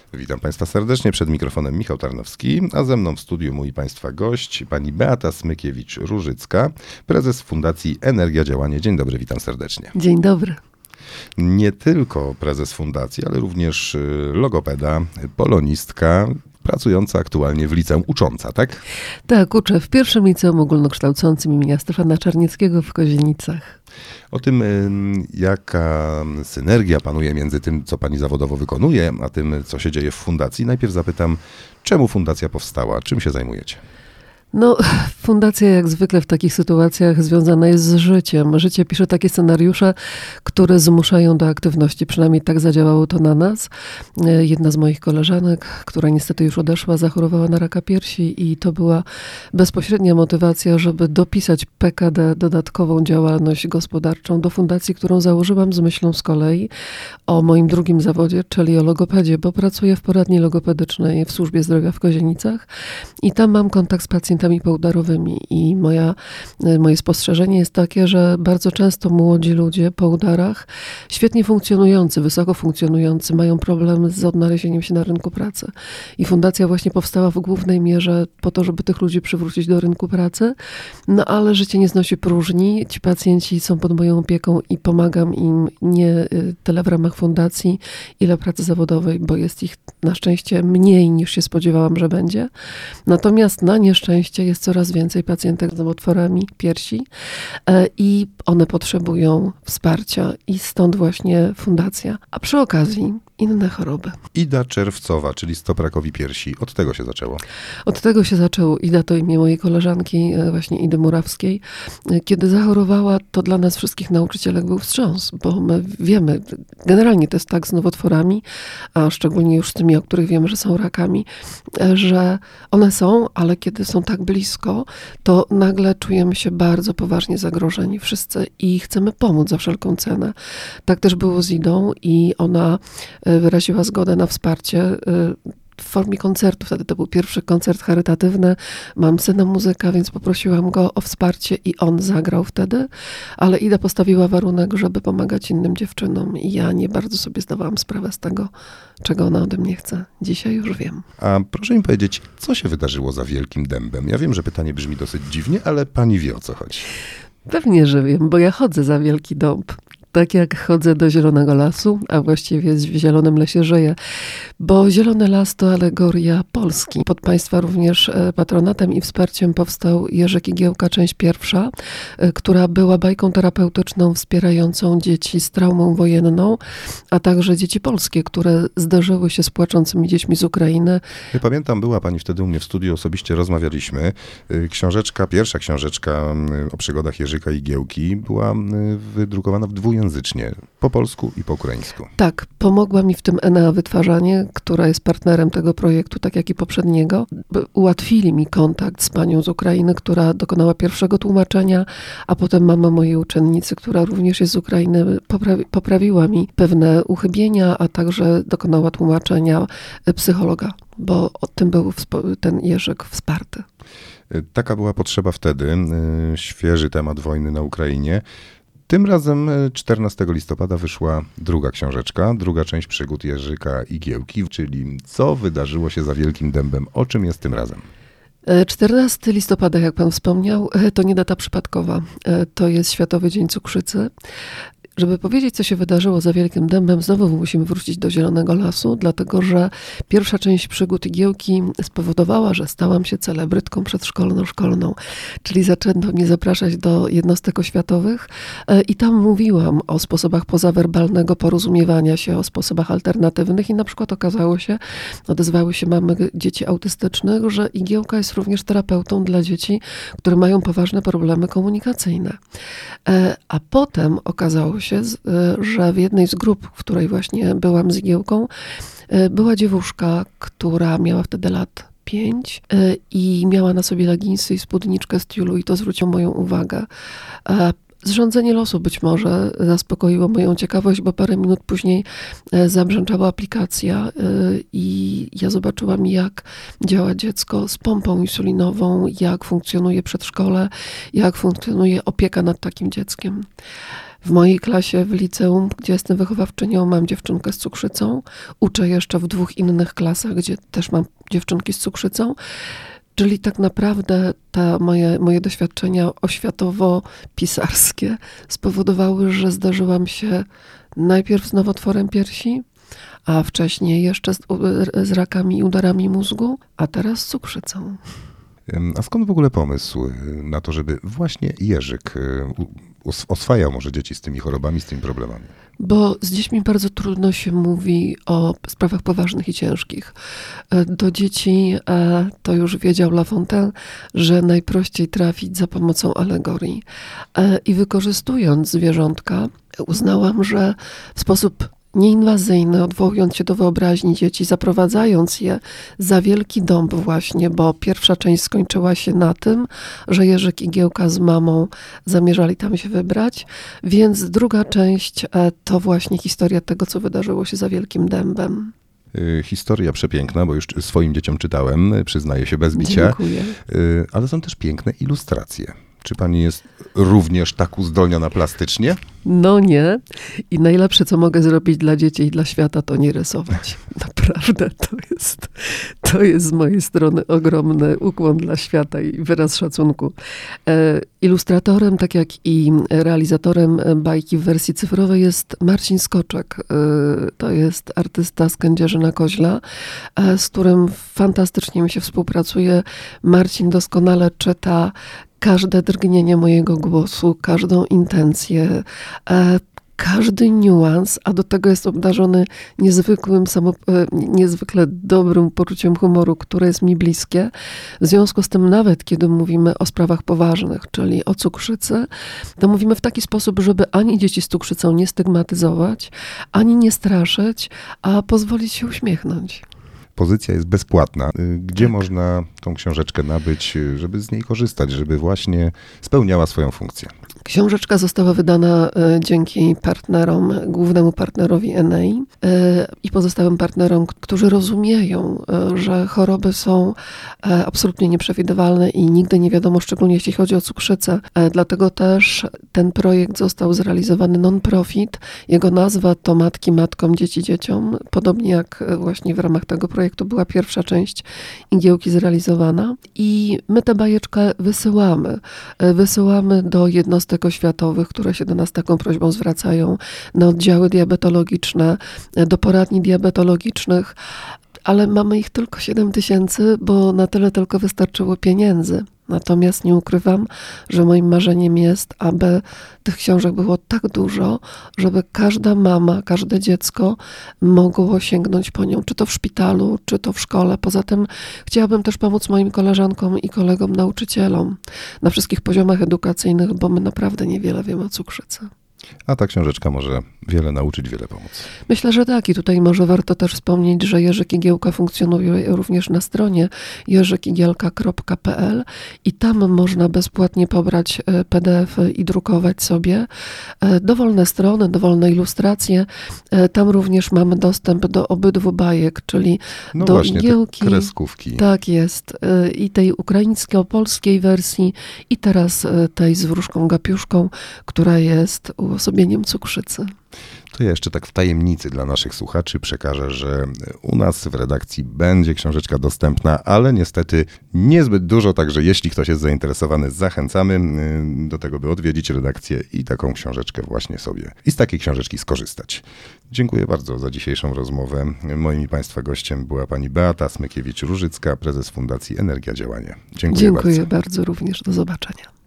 Witam Państwa serdecznie, przed mikrofonem Michał Tarnowski, a ze mną w studiu mój Państwa gość, pani Beata Smykiewicz-Różycka, prezes Fundacji Energia Działanie. Dzień dobry, witam serdecznie. Dzień dobry. Nie tylko prezes fundacji, ale również logopeda, polonistka, pracująca aktualnie w liceum, ucząca, tak? Tak, uczę w pierwszym liceum ogólnokształcącym imienia Stefana Czarnieckiego w Kozienicach. O tym, jaka synergia panuje między tym, co pani zawodowo wykonuje, a tym, co się dzieje w fundacji. Najpierw zapytam, czemu fundacja powstała? Czym się zajmujecie? No, fundacja jak zwykle w takich sytuacjach związana jest z życiem. Życie pisze takie scenariusze, które zmuszają do aktywności. Przynajmniej tak zadziałało to na nas. Jedna z moich koleżanek, która niestety już odeszła, zachorowała na raka piersi i to była bezpośrednia motywacja, żeby dopisać PKD, dodatkową działalność gospodarczą do fundacji, którą założyłam z myślą z kolei o moim drugim zawodzie, czyli o logopedzie, bo pracuję w poradni logopedycznej w służbie zdrowia w Kozienicach i tam mam kontakt z pacjentami poudarowymi i moje spostrzeżenie jest takie, że bardzo często młodzi ludzie po udarach, świetnie funkcjonujący, wysoko funkcjonujący, mają problem z odnalezieniem się na rynku pracy. I fundacja właśnie powstała w głównej mierze po to, żeby tych ludzi przywrócić do rynku pracy, no ale życie nie znosi próżni. Ci pacjenci są pod moją opieką i pomagam im nie tyle w ramach fundacji, ile pracy zawodowej, bo jest ich na szczęście mniej niż się spodziewałam, że będzie. Natomiast na nieszczęście jest coraz więcej pacjentek z nowotworami piersi i one potrzebują wsparcia i stąd właśnie fundacja. A przy okazji inne choroby. Ida Czerwcowa, czyli stop rakowi piersi. Od tego się zaczęło. Od tego się zaczęło. Ida to imię mojej koleżanki, właśnie Idy Murawskiej. Kiedy zachorowała, to dla nas wszystkich nauczycielek był wstrząs, bo my wiemy, generalnie to jest tak z nowotworami, a szczególnie już z tymi, o których wiemy, że są rakami, że one są, ale kiedy są tak blisko, to nagle czujemy się bardzo poważnie zagrożeni wszyscy i chcemy pomóc za wszelką cenę. Tak też było z Idą i ona wyraziła zgodę na wsparcie w formie koncertu. Wtedy to był pierwszy koncert charytatywny. Mam syna muzyka, więc poprosiłam go o wsparcie i on zagrał wtedy, ale Ida postawiła warunek, żeby pomagać innym dziewczynom i ja nie bardzo sobie zdawałam sprawę z tego, czego ona ode mnie chce. Dzisiaj już wiem. A proszę mi powiedzieć, co się wydarzyło za Wielkim Dębem? Ja wiem, że pytanie brzmi dosyć dziwnie, ale pani wie, o co chodzi. Pewnie, że wiem, bo ja chodzę za Wielki Dąb. Tak jak chodzę do Zielonego Lasu, a właściwie w Zielonym Lesie żyję, bo Zielony Las to alegoria Polski. Pod państwa również patronatem i wsparciem powstał Jerzek Igiełka, część pierwsza, która była bajką terapeutyczną wspierającą dzieci z traumą wojenną, a także dzieci polskie, które zderzyły się z płaczącymi dziećmi z Ukrainy. Ja pamiętam, była pani wtedy u mnie w studiu, osobiście rozmawialiśmy. Pierwsza książeczka o przygodach Jerzyka Igiełki była wydrukowana w dwujęzycznie, po polsku i po ukraińsku. Tak, pomogła mi w tym Enea Wytwarzanie, która jest partnerem tego projektu, tak jak i poprzedniego. Ułatwili mi kontakt z panią z Ukrainy, która dokonała pierwszego tłumaczenia, a potem mama mojej uczennicy, która również jest z Ukrainy, poprawiła mi pewne uchybienia, a także dokonała tłumaczenia psychologa, bo o tym był ten Jerzyk wsparty. Taka była potrzeba wtedy, świeży temat wojny na Ukrainie. Tym razem 14 listopada wyszła druga książeczka, druga część przygód Jerzyka Igiełki, czyli co wydarzyło się za Wielkim Dębem. O czym jest tym razem? 14 listopada, jak pan wspomniał, to nie data przypadkowa. To jest Światowy Dzień Cukrzycy. Żeby powiedzieć, co się wydarzyło za Wielkim Dębem, znowu musimy wrócić do Zielonego Lasu, dlatego że pierwsza część przygód Igiełki spowodowała, że stałam się celebrytką przedszkolno-szkolną, czyli zaczęto mnie zapraszać do jednostek oświatowych i tam mówiłam o sposobach pozawerbalnego porozumiewania się, o sposobach alternatywnych i na przykład okazało się, odezwały się mamy dzieci autystycznych, że Igiełka jest również terapeutą dla dzieci, które mają poważne problemy komunikacyjne. A potem okazało się, że w jednej z grup, w której właśnie byłam z Igiełką, była dziewuszka, która miała wtedy lat 5 i miała na sobie leginsy i spódniczkę z tiulu i to zwróciło moją uwagę. Zrządzenie losu być może zaspokoiło moją ciekawość, bo parę minut później zabrzęczała aplikacja i ja zobaczyłam, jak działa dziecko z pompą insulinową, jak funkcjonuje przedszkole, jak funkcjonuje opieka nad takim dzieckiem. W mojej klasie w liceum, gdzie jestem wychowawczynią, mam dziewczynkę z cukrzycą. Uczę jeszcze w 2 innych klasach, gdzie też mam dziewczynki z cukrzycą. Czyli tak naprawdę te moje doświadczenia oświatowo-pisarskie spowodowały, że zdarzyłam się najpierw z nowotworem piersi, a wcześniej jeszcze z rakami i udarami mózgu, a teraz z cukrzycą. A skąd w ogóle pomysł na to, żeby właśnie Jerzyk oswajał może dzieci z tymi chorobami, z tymi problemami? Bo z dziećmi bardzo trudno się mówi o sprawach poważnych i ciężkich. Do dzieci to już wiedział La Fontaine, że najprościej trafić za pomocą alegorii. I wykorzystując zwierzątka, uznałam, że w sposób nieinwazyjny, odwołując się do wyobraźni dzieci, zaprowadzając je za wielki dąb właśnie, bo pierwsza część skończyła się na tym, że Jerzyk i Giełka z mamą zamierzali tam się wybrać, więc druga część to właśnie historia tego, co wydarzyło się za wielkim dębem. Historia przepiękna, bo już swoim dzieciom czytałem, przyznaję się bez bicia. Dziękuję. Ale są też piękne ilustracje. Czy pani jest również tak uzdolniona plastycznie? No nie. I najlepsze, co mogę zrobić dla dzieci i dla świata, to nie rysować. Naprawdę, to jest z mojej strony ogromny ukłon dla świata i wyraz szacunku. Ilustratorem, tak jak i realizatorem bajki w wersji cyfrowej jest Marcin Skoczek. To jest artysta z Kędzierzyna-Koźla, z którym fantastycznie mi się współpracuje. Marcin doskonale czyta każde drgnienie mojego głosu, każdą intencję, każdy niuans, a do tego jest obdarzony niezwykle dobrym poczuciem humoru, które jest mi bliskie. W związku z tym nawet kiedy mówimy o sprawach poważnych, czyli o cukrzycy, to mówimy w taki sposób, żeby ani dzieci z cukrzycą nie stygmatyzować, ani nie straszyć, a pozwolić się uśmiechnąć. Pozycja jest bezpłatna. Gdzie można tą książeczkę nabyć, żeby z niej korzystać, żeby właśnie spełniała swoją funkcję? Książeczka została wydana dzięki partnerom, głównemu partnerowi Enei i pozostałym partnerom, którzy rozumieją, że choroby są absolutnie nieprzewidywalne i nigdy nie wiadomo, szczególnie jeśli chodzi o cukrzycę. Dlatego też ten projekt został zrealizowany non-profit. Jego nazwa to Matki matkom, dzieci dzieciom. Podobnie jak właśnie w ramach tego projektu była pierwsza część Igiełki zrealizowana. I my tę bajeczkę wysyłamy do jednostek oświatowych, które się do nas taką prośbą zwracają, na oddziały diabetologiczne, do poradni diabetologicznych, ale mamy ich tylko 7000, bo na tyle tylko wystarczyło pieniędzy. Natomiast nie ukrywam, że moim marzeniem jest, aby tych książek było tak dużo, żeby każda mama, każde dziecko mogło sięgnąć po nią, czy to w szpitalu, czy to w szkole. Poza tym chciałabym też pomóc moim koleżankom i kolegom, nauczycielom na wszystkich poziomach edukacyjnych, bo my naprawdę niewiele wiemy o cukrzycy. A ta książeczka może wiele nauczyć, wiele pomóc. Myślę, że tak. I tutaj może warto też wspomnieć, że Jerzyk Igiełka funkcjonuje również na stronie jerzykigielka.pl i tam można bezpłatnie pobrać PDF-y i drukować sobie dowolne strony, dowolne ilustracje. Tam również mamy dostęp do obydwu bajek, czyli No do właśnie, Igiełki. te kreskówki. Tak jest. I tej ukraińsko-polskiej wersji i teraz tej z wróżką Gapiuszką, która jest uosobieniem cukrzycy. To ja jeszcze tak w tajemnicy dla naszych słuchaczy przekażę, że u nas w redakcji będzie książeczka dostępna, ale niestety niezbyt dużo, także jeśli ktoś jest zainteresowany, zachęcamy do tego, by odwiedzić redakcję i taką książeczkę właśnie sobie i z takiej książeczki skorzystać. Dziękuję bardzo za dzisiejszą rozmowę. Moim i Państwa gościem była pani Beata Smykiewicz-Różycka, prezes Fundacji Energia Działanie. Dziękuję bardzo. Dziękuję bardzo również. Do zobaczenia.